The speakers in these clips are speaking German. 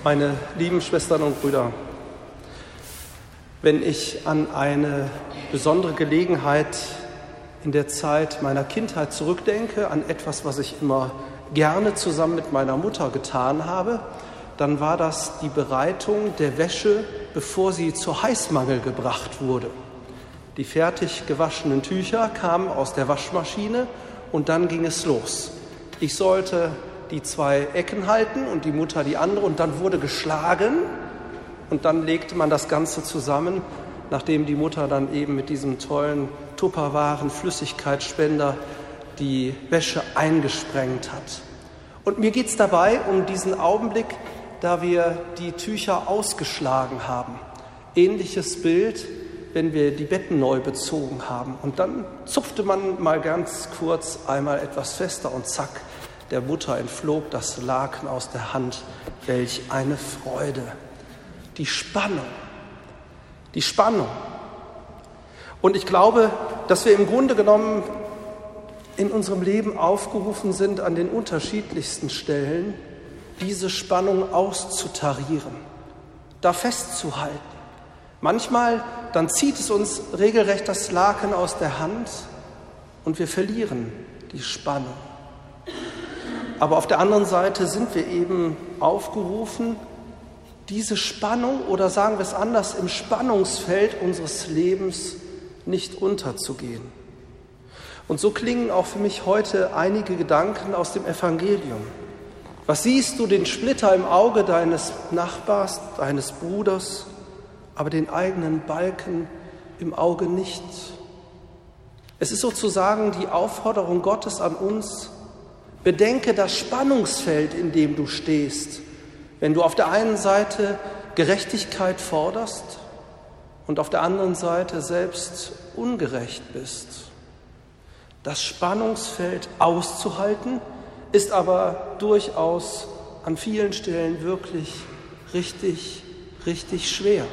Meine lieben Schwestern und Brüder, wenn ich an eine besondere Gelegenheit in der Zeit meiner Kindheit zurückdenke, an etwas, was ich immer gerne zusammen mit meiner Mutter getan habe, dann war das die Bereitung der Wäsche, bevor sie zur Heißmangel gebracht wurde. Die fertig gewaschenen Tücher kamen aus der Waschmaschine und dann ging es los. Ich sollte die zwei Ecken halten und die Mutter die andere und dann wurde geschlagen und dann legte man das Ganze zusammen, nachdem die Mutter dann eben mit diesem tollen Tupperwaren Flüssigkeitsspender die Wäsche eingesprengt hat. Und mir geht es dabei um diesen Augenblick, da wir die Tücher ausgeschlagen haben. Ähnliches Bild, wenn wir die Betten neu bezogen haben. Und dann zupfte man mal ganz kurz einmal etwas fester und zack, der Mutter entflog das Laken aus der Hand. Welch eine Freude. Die Spannung. Die Spannung. Und ich glaube, dass wir im Grunde genommen in unserem Leben aufgerufen sind, an den unterschiedlichsten Stellen diese Spannung auszutarieren, da festzuhalten. Manchmal, dann zieht es uns regelrecht das Laken aus der Hand und wir verlieren die Spannung. Aber auf der anderen Seite sind wir eben aufgerufen, diese Spannung oder sagen wir es anders, im Spannungsfeld unseres Lebens nicht unterzugehen. Und so klingen auch für mich heute einige Gedanken aus dem Evangelium. Was siehst du, den Splitter im Auge deines Nachbars, deines Bruders, aber den eigenen Balken im Auge nicht? Es ist sozusagen die Aufforderung Gottes an uns, bedenke das Spannungsfeld, in dem du stehst, wenn du auf der einen Seite Gerechtigkeit forderst und auf der anderen Seite selbst ungerecht bist. Das Spannungsfeld auszuhalten, ist aber durchaus an vielen Stellen wirklich richtig schwer.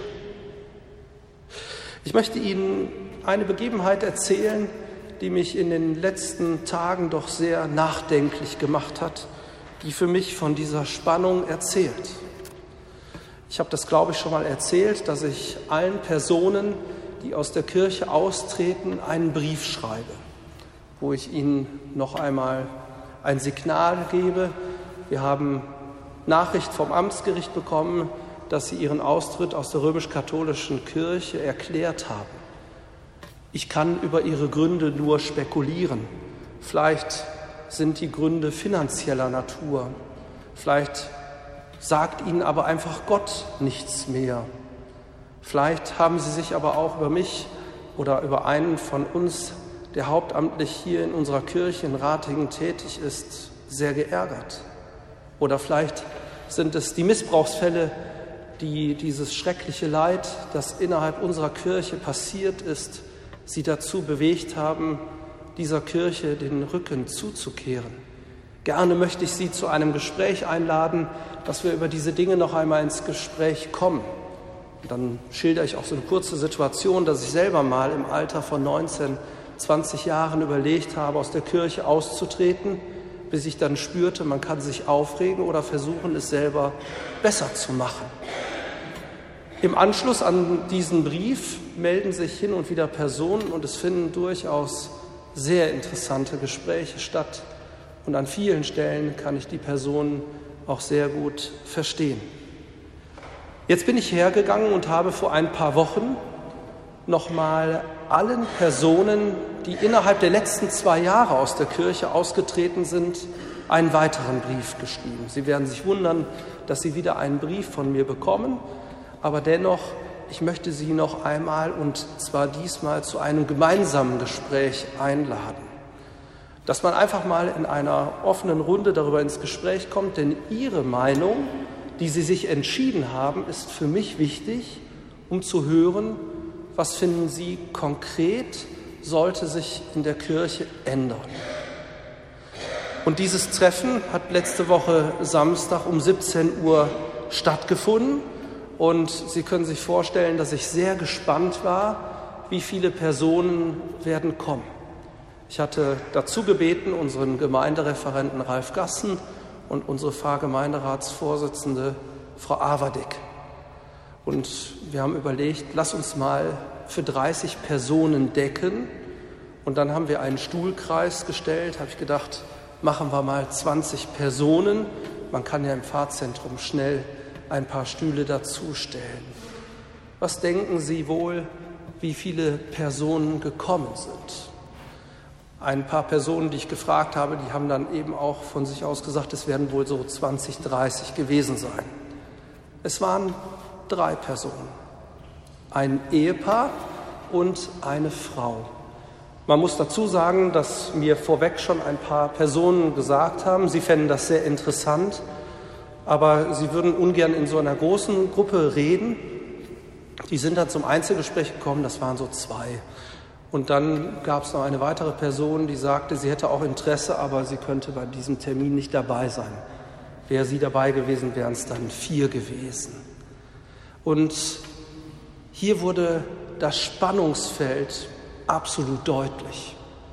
Ich möchte Ihnen eine Begebenheit erzählen, die mich in den letzten Tagen doch sehr nachdenklich gemacht hat, die für mich von dieser Spannung erzählt. Ich habe das, glaube ich, schon mal erzählt, dass ich allen Personen, die aus der Kirche austreten, einen Brief schreibe, wo ich ihnen noch einmal ein Signal gebe. Wir haben Nachricht vom Amtsgericht bekommen, dass sie ihren Austritt aus der römisch-katholischen Kirche erklärt haben. Ich kann über ihre Gründe nur spekulieren. Vielleicht sind die Gründe finanzieller Natur. Vielleicht sagt ihnen aber einfach Gott nichts mehr. Vielleicht haben sie sich aber auch über mich oder über einen von uns, der hauptamtlich hier in unserer Kirche in Ratingen tätig ist, sehr geärgert. Oder vielleicht sind es die Missbrauchsfälle, die dieses schreckliche Leid, das innerhalb unserer Kirche passiert ist, sie dazu bewegt haben, dieser Kirche den Rücken zuzukehren. Gerne möchte ich Sie zu einem Gespräch einladen, dass wir über diese Dinge noch einmal ins Gespräch kommen. Dann schildere ich auch so eine kurze Situation, dass ich selber mal im Alter von 19, 20 Jahren überlegt habe, aus der Kirche auszutreten, bis ich dann spürte, man kann sich aufregen oder versuchen, es selber besser zu machen. Im Anschluss an diesen Brief melden sich hin und wieder Personen und es finden durchaus sehr interessante Gespräche statt. Und an vielen Stellen kann ich die Personen auch sehr gut verstehen. Jetzt bin ich hergegangen und habe vor ein paar Wochen nochmal allen Personen, die innerhalb der letzten 2 Jahre aus der Kirche ausgetreten sind, einen weiteren Brief geschrieben. Sie werden sich wundern, dass Sie wieder einen Brief von mir bekommen. Aber dennoch, ich möchte Sie noch einmal und zwar diesmal zu einem gemeinsamen Gespräch einladen. Dass man einfach mal in einer offenen Runde darüber ins Gespräch kommt, denn Ihre Meinung, die Sie sich entschieden haben, ist für mich wichtig, um zu hören, was finden Sie konkret, sollte sich in der Kirche ändern. Und dieses Treffen hat letzte Woche Samstag um 17 Uhr stattgefunden. Und Sie können sich vorstellen, dass ich sehr gespannt war, wie viele Personen werden kommen. Ich hatte dazu gebeten, unseren Gemeindereferenten Ralf Gassen und unsere Pfarrgemeinderatsvorsitzende Frau Awadek. Und wir haben überlegt, lass uns mal für 30 Personen decken. Und dann haben wir einen Stuhlkreis gestellt, habe ich gedacht, machen wir mal 20 Personen. Man kann ja im Pfarrzentrum schnell ein paar Stühle dazustellen. Was denken Sie wohl, wie viele Personen gekommen sind? Ein paar Personen, die ich gefragt habe, die haben dann eben auch von sich aus gesagt, es werden wohl so 20, 30 gewesen sein. Es waren 3 Personen, ein Ehepaar und eine Frau. Man muss dazu sagen, dass mir vorweg schon ein paar Personen gesagt haben, sie fänden das sehr interessant, aber sie würden ungern in so einer großen Gruppe reden. Die sind dann zum Einzelgespräch gekommen, das waren so 2. Und dann gab es noch eine weitere Person, die sagte, sie hätte auch Interesse, aber sie könnte bei diesem Termin nicht dabei sein. Wäre sie dabei gewesen, wären es dann 4 gewesen. Und hier wurde das Spannungsfeld absolut deutlich.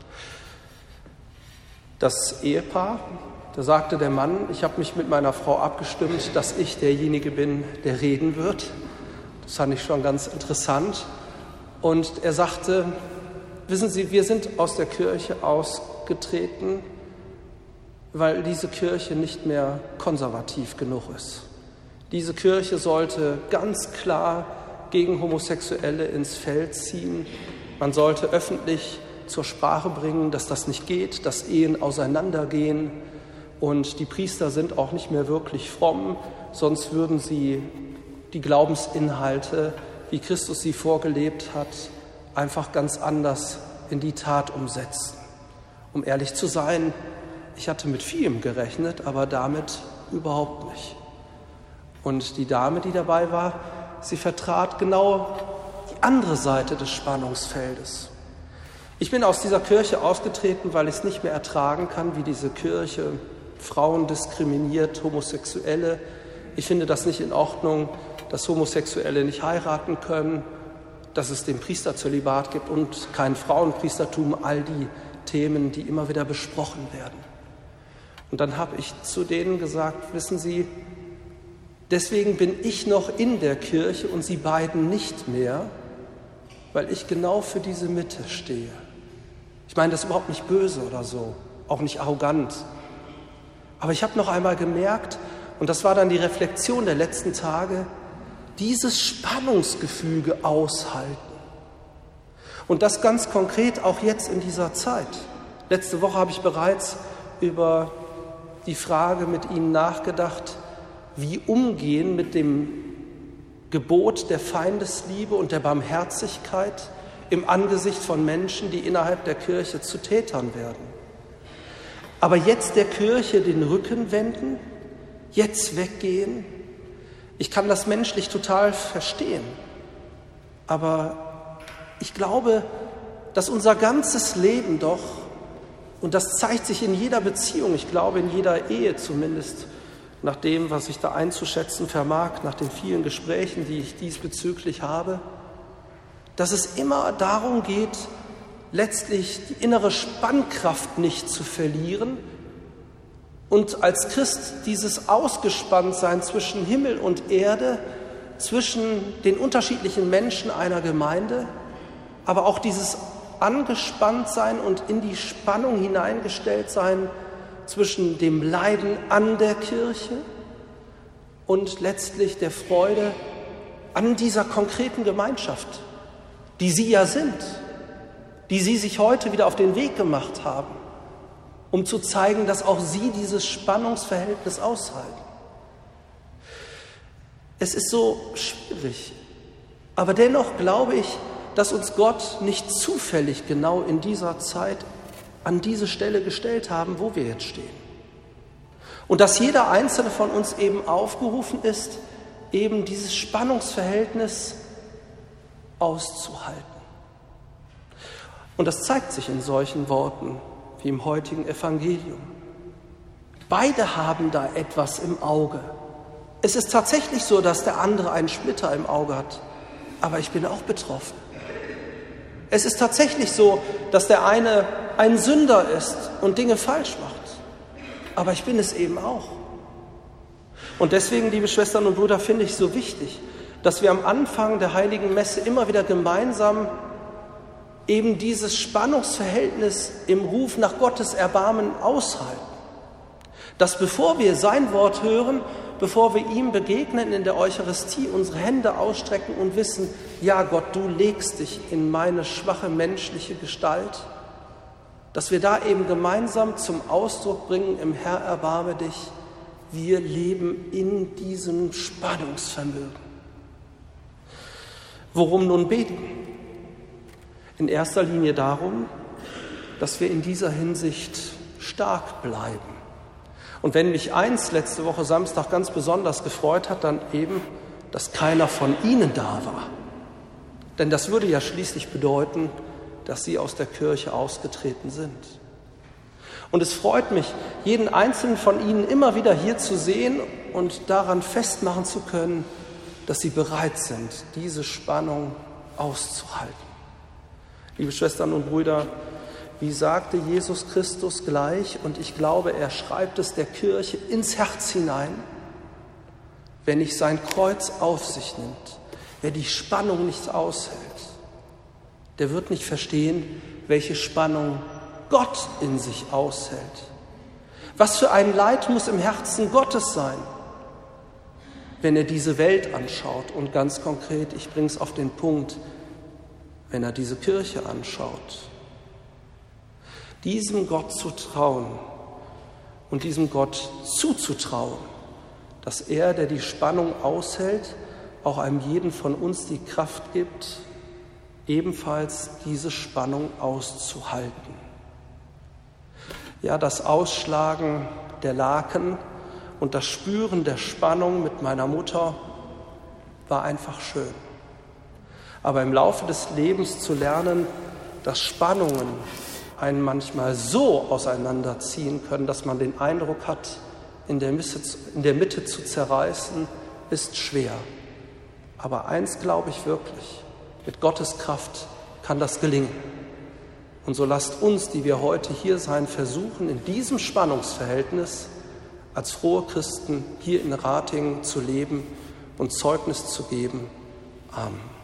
Das Ehepaar, da sagte der Mann, ich habe mich mit meiner Frau abgestimmt, dass ich derjenige bin, der reden wird. Das fand ich schon ganz interessant. Und er sagte, wissen Sie, wir sind aus der Kirche ausgetreten, weil diese Kirche nicht mehr konservativ genug ist. Diese Kirche sollte ganz klar gegen Homosexuelle ins Feld ziehen. Man sollte öffentlich zur Sprache bringen, dass das nicht geht, dass Ehen auseinandergehen. Und die Priester sind auch nicht mehr wirklich fromm, sonst würden sie die Glaubensinhalte, wie Christus sie vorgelebt hat, einfach ganz anders in die Tat umsetzen. Um ehrlich zu sein, ich hatte mit vielem gerechnet, aber damit überhaupt nicht. Und die Dame, die dabei war, sie vertrat genau die andere Seite des Spannungsfeldes. Ich bin aus dieser Kirche ausgetreten, weil ich es nicht mehr ertragen kann, wie diese Kirche Frauen diskriminiert, Homosexuelle. Ich finde das nicht in Ordnung, dass Homosexuelle nicht heiraten können, dass es den Priesterzölibat gibt und kein Frauenpriestertum, all die Themen, die immer wieder besprochen werden. Und dann habe ich zu denen gesagt, wissen Sie, deswegen bin ich noch in der Kirche und Sie beiden nicht mehr, weil ich genau für diese Mitte stehe. Ich meine das ist überhaupt nicht böse oder so, auch nicht arrogant. Aber ich habe noch einmal gemerkt, und das war dann die Reflexion der letzten Tage, dieses Spannungsgefüge aushalten. Und das ganz konkret auch jetzt in dieser Zeit. Letzte Woche habe ich bereits über die Frage mit Ihnen nachgedacht, wie umgehen mit dem Gebot der Feindesliebe und der Barmherzigkeit im Angesicht von Menschen, die innerhalb der Kirche zu Tätern werden. Aber jetzt der Kirche den Rücken wenden, jetzt weggehen, ich kann das menschlich total verstehen. Aber ich glaube, dass unser ganzes Leben doch, und das zeigt sich in jeder Beziehung, ich glaube in jeder Ehe zumindest, nach dem, was ich da einzuschätzen vermag, nach den vielen Gesprächen, die ich diesbezüglich habe, dass es immer darum geht, letztlich die innere Spannkraft nicht zu verlieren und als Christ dieses Ausgespanntsein zwischen Himmel und Erde, zwischen den unterschiedlichen Menschen einer Gemeinde, aber auch dieses Angespanntsein und in die Spannung hineingestellt sein zwischen dem Leiden an der Kirche und letztlich der Freude an dieser konkreten Gemeinschaft, die Sie ja sind, die Sie sich heute wieder auf den Weg gemacht haben, um zu zeigen, dass auch Sie dieses Spannungsverhältnis aushalten. Es ist so schwierig, aber dennoch glaube ich, dass uns Gott nicht zufällig genau in dieser Zeit an diese Stelle gestellt haben, wo wir jetzt stehen. Und dass jeder Einzelne von uns eben aufgerufen ist, eben dieses Spannungsverhältnis auszuhalten. Und das zeigt sich in solchen Worten wie im heutigen Evangelium. Beide haben da etwas im Auge. Es ist tatsächlich so, dass der andere einen Splitter im Auge hat, aber ich bin auch betroffen. Es ist tatsächlich so, dass der eine ein Sünder ist und Dinge falsch macht, aber ich bin es eben auch. Und deswegen, liebe Schwestern und Brüder, finde ich so wichtig, dass wir am Anfang der Heiligen Messe immer wieder gemeinsam eben dieses Spannungsverhältnis im Ruf nach Gottes Erbarmen aushalten. Dass bevor wir sein Wort hören, bevor wir ihm begegnen in der Eucharistie, unsere Hände ausstrecken und wissen, ja Gott, du legst dich in meine schwache menschliche Gestalt, dass wir da eben gemeinsam zum Ausdruck bringen, im Herr, erbarme dich, wir leben in diesem Spannungsvermögen. Worum nun beten? In erster Linie darum, dass wir in dieser Hinsicht stark bleiben. Und wenn mich eins letzte Woche Samstag ganz besonders gefreut hat, dann eben, dass keiner von Ihnen da war. Denn das würde ja schließlich bedeuten, dass Sie aus der Kirche ausgetreten sind. Und es freut mich, jeden einzelnen von Ihnen immer wieder hier zu sehen und daran festmachen zu können, dass Sie bereit sind, diese Spannung auszuhalten. Liebe Schwestern und Brüder, wie sagte Jesus Christus gleich, und ich glaube, er schreibt es der Kirche ins Herz hinein, wer nicht sein Kreuz auf sich nimmt, wer die Spannung nicht aushält, der wird nicht verstehen, welche Spannung Gott in sich aushält. Was für ein Leid muss im Herzen Gottes sein, wenn er diese Welt anschaut und ganz konkret, ich bringe es auf den Punkt, wenn er diese Kirche anschaut. Diesem Gott zu trauen und diesem Gott zuzutrauen, dass er, der die Spannung aushält, auch einem jeden von uns die Kraft gibt, ebenfalls diese Spannung auszuhalten. Ja, das Ausschlagen der Laken und das Spüren der Spannung mit meiner Mutter war einfach schön. Aber im Laufe des Lebens zu lernen, dass Spannungen einen manchmal so auseinanderziehen können, dass man den Eindruck hat, in der Mitte zu zerreißen, ist schwer. Aber eins glaube ich wirklich, mit Gottes Kraft kann das gelingen. Und so lasst uns, die wir heute hier sein, versuchen, in diesem Spannungsverhältnis als frohe Christen hier in Ratingen zu leben und Zeugnis zu geben. Amen.